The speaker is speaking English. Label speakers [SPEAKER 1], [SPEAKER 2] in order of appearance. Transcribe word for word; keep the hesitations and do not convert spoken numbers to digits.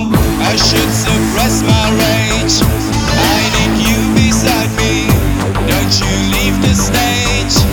[SPEAKER 1] I should suppress my rage. I need you beside me. Don't you leave the stage.